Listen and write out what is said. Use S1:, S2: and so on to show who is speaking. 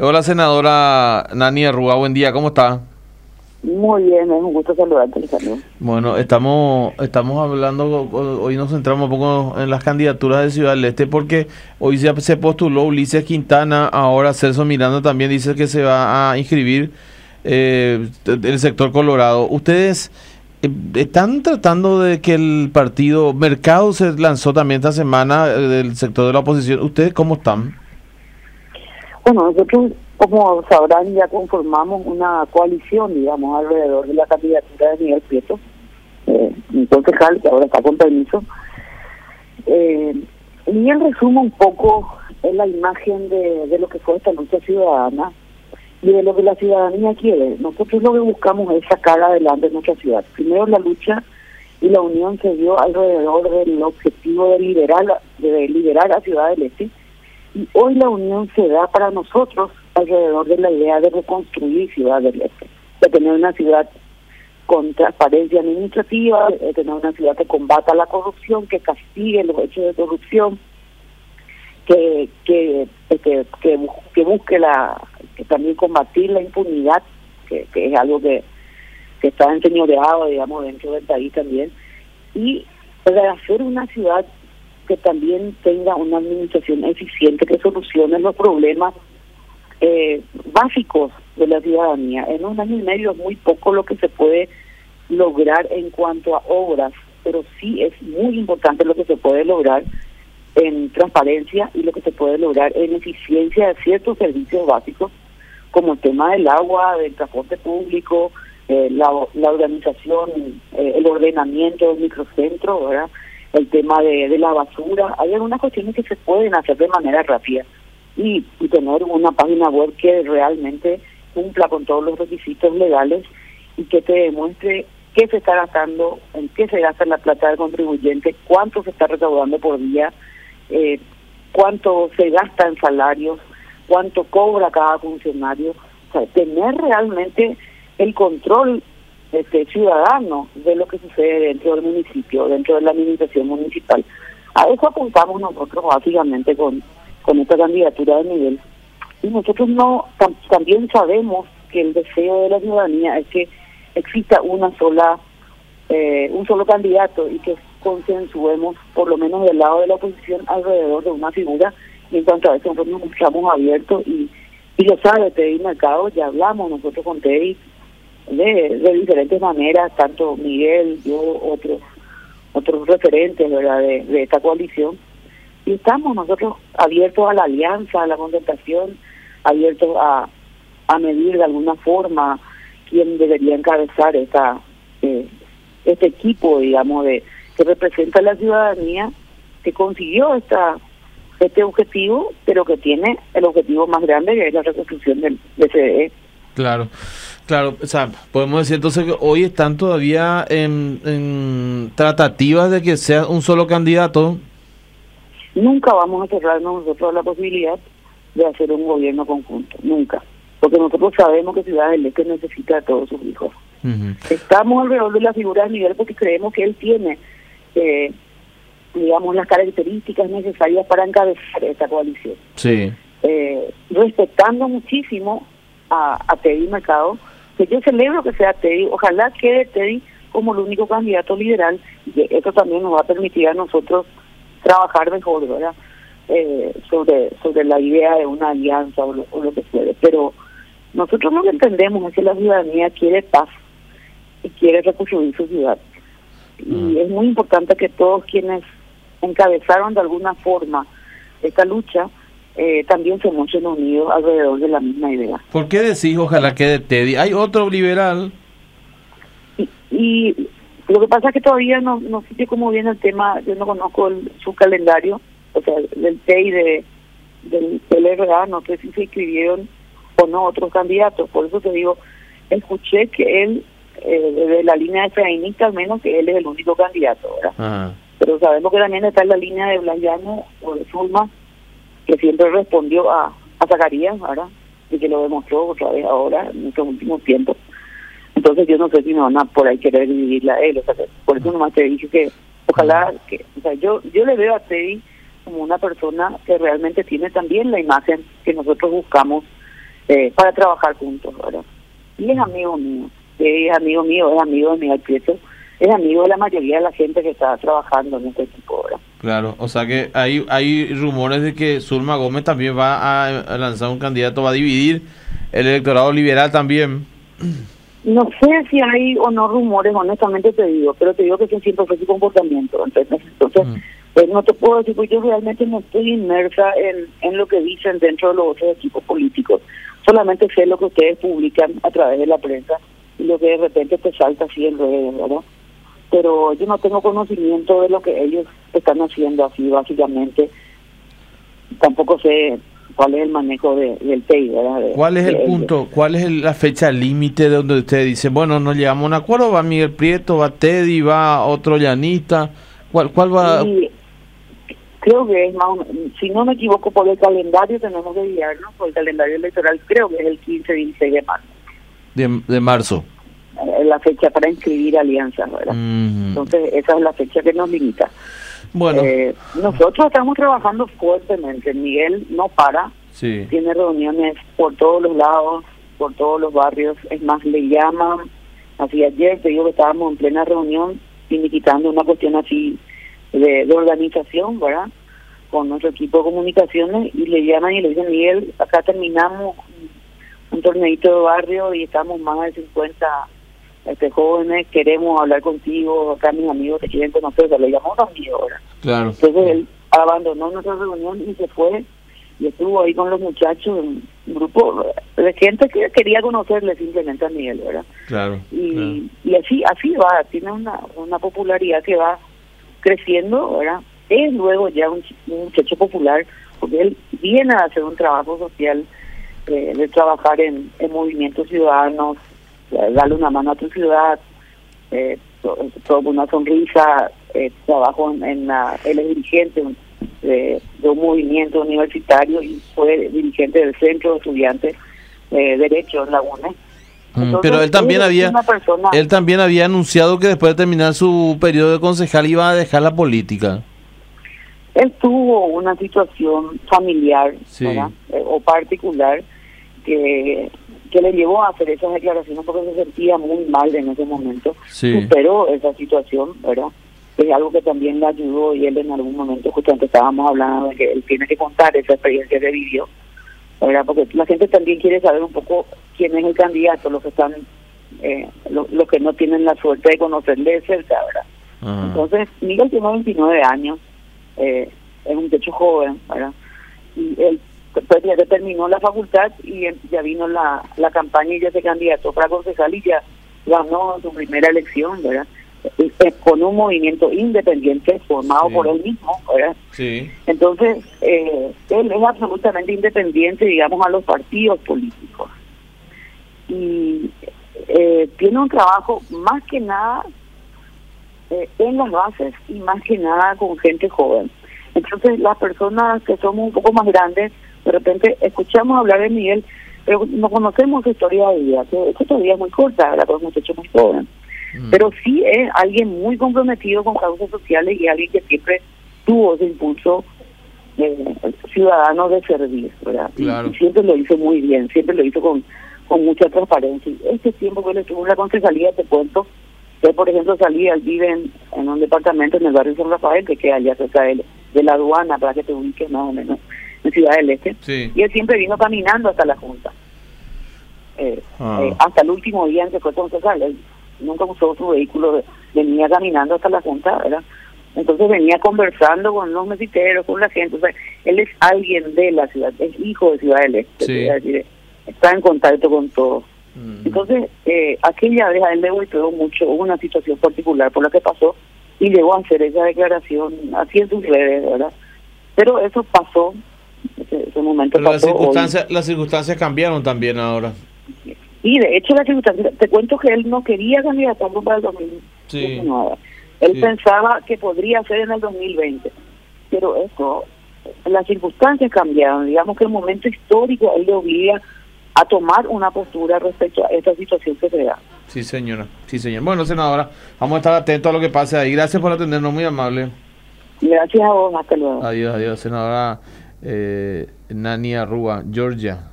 S1: Hola, senadora Nani Arruga, buen día, ¿cómo está?
S2: Muy bien, es un gusto saludarte, Alejandro.
S1: Bueno, estamos hablando, hoy nos centramos un poco en las candidaturas de Ciudad del Este porque hoy se postuló Ulises Quintana, ahora Celso Miranda también dice que se va a inscribir el sector Colorado. ¿Ustedes están tratando de que el partido Mercado se lanzó también esta semana del sector de la oposición? ¿Ustedes cómo están?
S2: Bueno, nosotros, como sabrán, ya conformamos una coalición, digamos, alrededor de la candidatura de Miguel Prieto, un concejal que ahora está con permiso. Y él resume un poco la imagen de lo que fue esta lucha ciudadana y de lo que la ciudadanía quiere. Nosotros lo que buscamos es sacar adelante nuestra ciudad. Primero la lucha y la unión se dio alrededor del objetivo de liberar a Ciudad del Este. Y hoy la unión se da para nosotros alrededor de la idea de reconstruir Ciudad del Este, de tener una ciudad con transparencia administrativa, de tener una ciudad que combata la corrupción, que castigue los hechos de corrupción, que busque que también combatir la impunidad, que es algo que está enseñoreado, digamos, dentro del país también, y de hacer una ciudad que también tenga una administración eficiente que solucione los problemas básicos de la ciudadanía. En un año y medio es muy poco lo que se puede lograr en cuanto a obras, pero sí es muy importante lo que se puede lograr en transparencia y lo que se puede lograr en eficiencia de ciertos servicios básicos, como el tema del agua, del transporte público, la organización, el ordenamiento del microcentro, ¿verdad? El tema de la basura. Hay algunas cuestiones que se pueden hacer de manera rápida y tener una página web que realmente cumpla con todos los requisitos legales y que te demuestre qué se está gastando, en qué se gasta la plata del contribuyente, cuánto se está recaudando por día, cuánto se gasta en salarios, cuánto cobra cada funcionario. O sea, tener realmente el control ciudadano de lo que sucede dentro del municipio, dentro de la administración municipal. A eso apuntamos nosotros básicamente con esta candidatura de Miguel. Y nosotros también sabemos que el deseo de la ciudadanía es que exista un solo candidato y que consensuemos, por lo menos del lado de la oposición, alrededor de una figura. Y en cuanto a eso, nosotros nos mostramos abiertos y lo sabe Teddy Mercado, ya hablamos nosotros con Teddy de diferentes maneras, tanto Miguel, yo, otros referentes, ¿verdad?, de esta coalición, y estamos nosotros abiertos a la alianza, a la concertación, abiertos a medir de alguna forma quién debería encabezar este equipo, digamos, que representa a la ciudadanía, que consiguió este objetivo, pero que tiene el objetivo más grande, que es la reconstrucción del CDE.
S1: Claro. Claro, o sea, podemos decir entonces que hoy están todavía en tratativas de que sea un solo candidato.
S2: Nunca vamos a cerrarnos nosotros la posibilidad de hacer un gobierno conjunto, nunca, porque nosotros sabemos que Ciudad del Este necesita a todos sus hijos. Estamos alrededor de la figura de Miguel porque creemos que él tiene, digamos, las características necesarias para encabezar esta coalición.
S1: Sí.
S2: Respetando muchísimo a Teddy Mercado, que yo celebro que sea Teddy, ojalá quede Teddy como el único candidato liberal, y esto también nos va a permitir a nosotros trabajar mejor, ¿verdad?, sobre la idea de una alianza o lo que sea. Pero nosotros lo que entendemos es que la ciudadanía quiere paz y quiere reconstruir su ciudad. Y es muy importante que todos quienes encabezaron de alguna forma esta lucha también se muestren unidos alrededor de la misma idea.
S1: ¿Por qué decís ojalá quede Teddy? Hay otro liberal.
S2: Y lo que pasa es que todavía no sé cómo viene el tema, yo no conozco su calendario, o sea, del TEI del LRA, no sé si se inscribieron o no otros candidatos. Por eso te digo, escuché que él, desde la línea de Efraínista al menos, que él es el único candidato, ¿verdad?
S1: Ajá.
S2: Pero sabemos que también está en la línea de Blas Llano o de Zulma, que siempre respondió a Zacarías, ¿verdad?, y que lo demostró otra vez ahora en estos últimos tiempos. Entonces yo no sé si me van a por ahí querer dividirla a él, o sea, por eso nomás te dije que ojalá que, o sea, yo le veo a Teddy como una persona que realmente tiene también la imagen que nosotros buscamos para trabajar juntos, ¿verdad? Y es amigo mío, es amigo mío, es amigo de Miguel Prieto, es amigo de la mayoría de la gente que está trabajando en este equipo, ¿verdad?
S1: Claro, o sea que hay rumores de que Zulma Gómez también va a lanzar un candidato, va a dividir el electorado liberal también.
S2: No sé si hay o no rumores, honestamente te digo, pero te digo que ese siempre fue su comportamiento. Entonces no te puedo decir, porque yo realmente no estoy inmersa en lo que dicen dentro de los otros equipos políticos. Solamente sé lo que ustedes publican a través de la prensa y lo que de repente te salta así en redes, ¿verdad? Pero yo no tengo conocimiento de lo que ellos están haciendo así, básicamente. Tampoco sé cuál es el manejo del TEI, ¿verdad?
S1: ¿Cuál es el punto, cuál es la fecha límite de donde usted dice, bueno, nos llegamos a un acuerdo, va Miguel Prieto, va Teddy, va otro llanista? ¿Cuál va?
S2: Y creo que es más, si no me equivoco, por el calendario tenemos que guiarnos, por el calendario electoral, creo que es el 15-16 de marzo.
S1: De marzo.
S2: La fecha para inscribir alianzas, ¿verdad? Entonces, esa es la fecha que nos limita.
S1: Bueno.
S2: Nosotros estamos trabajando fuertemente. Miguel no para,
S1: sí.
S2: Tiene reuniones por todos los lados, por todos los barrios. Es más, le llaman. Así ayer te digo que estábamos en plena reunión, finiquitando una cuestión así de organización, ¿verdad? Con nuestro equipo de comunicaciones, y le llaman y le dicen, Miguel, acá terminamos un torneito de barrio y estamos más de 50 jóvenes, queremos hablar contigo, acá mis amigos te quieren conocer, se le llamó a un amigo ahora.
S1: Claro.
S2: Entonces él abandonó nuestra reunión y se fue, y estuvo ahí con los muchachos, un grupo de gente que quería conocerle simplemente a Miguel, ¿verdad?
S1: Claro.
S2: Y así va, tiene una popularidad que va creciendo, ¿verdad? Es luego ya un muchacho popular, porque él viene a hacer un trabajo social, de trabajar en movimientos ciudadanos, darle una mano a tu ciudad, toda una sonrisa, trabajo él es dirigente de un movimiento universitario y fue dirigente del Centro de Estudiantes de Derecho en la UNE. Entonces,
S1: pero él también había anunciado que después de terminar su periodo de concejal iba a dejar la política.
S2: Él tuvo una situación familiar, sí, ¿verdad? O particular que le llevó a hacer esas declaraciones porque se sentía muy mal en ese momento.
S1: Sí.
S2: Superó esa situación, ¿verdad? Es algo que también le ayudó, y él en algún momento, justamente estábamos hablando de que él tiene que contar esa experiencia que vivió, ¿verdad? Porque la gente también quiere saber un poco quién es el candidato, los que están, los que no tienen la suerte de conocerle de cerca, ¿verdad? Uh-huh. Entonces, Miguel tiene 29 años, es un muchacho joven, ¿verdad? Y él pues ya terminó la facultad y ya vino la campaña y ya se candidató para concejal y ya ganó su primera elección, ¿verdad? Con un movimiento independiente formado por él mismo, ¿verdad?
S1: Sí.
S2: Entonces, él es absolutamente independiente, digamos, a los partidos políticos. Y tiene un trabajo más que nada en las bases y más que nada con gente joven. Entonces, las personas que somos un poco más grandes, de repente escuchamos hablar de Miguel, pero no conocemos su historia de vida, que esa historia es muy corta, ¿verdad? Porque es un muchacho muy joven. Pero sí es alguien muy comprometido con causas sociales y alguien que siempre tuvo ese impulso ciudadano de servir, ¿verdad? Claro. Y siempre lo hizo muy bien, siempre lo hizo con mucha transparencia. Este tiempo que él estuvo en la concejalía, te cuento, él, por ejemplo, él vive en un departamento en el barrio San Rafael, que queda allá cerca de la aduana, para que te ubiques más o menos, en Ciudad del Este.
S1: Sí.
S2: Y él siempre vino caminando hasta la Junta. Hasta el último día en que fue concejal, él nunca usó su vehículo, venía caminando hasta la Junta, ¿verdad? Entonces venía conversando con los mesiteros, con la gente. O sea, él es alguien de la ciudad, es hijo de Ciudad del Este,
S1: sí,
S2: es decir, está en contacto con todos. Entonces, aquella vez a él le golpeó mucho, hubo una situación particular por la que pasó y llegó a hacer esa declaración así en sus redes, ¿verdad? Pero eso pasó, ese momento
S1: pero
S2: pasó.
S1: Las circunstancias cambiaron también ahora.
S2: Y de hecho las circunstancias, te cuento que él no quería candidatarlo para el 2019.
S1: Sí.
S2: Él pensaba que podría ser en el 2020, pero eso, las circunstancias cambiaron. Digamos que el momento histórico él le obliga a tomar una postura respecto a esta situación que se da.
S1: Sí, señora. Sí, señor. Bueno, senadora, vamos a estar atentos a lo que pase ahí. Gracias por atendernos, muy amable.
S2: Gracias a vos, hasta luego.
S1: Adiós, senadora Nani Arrua, Georgia.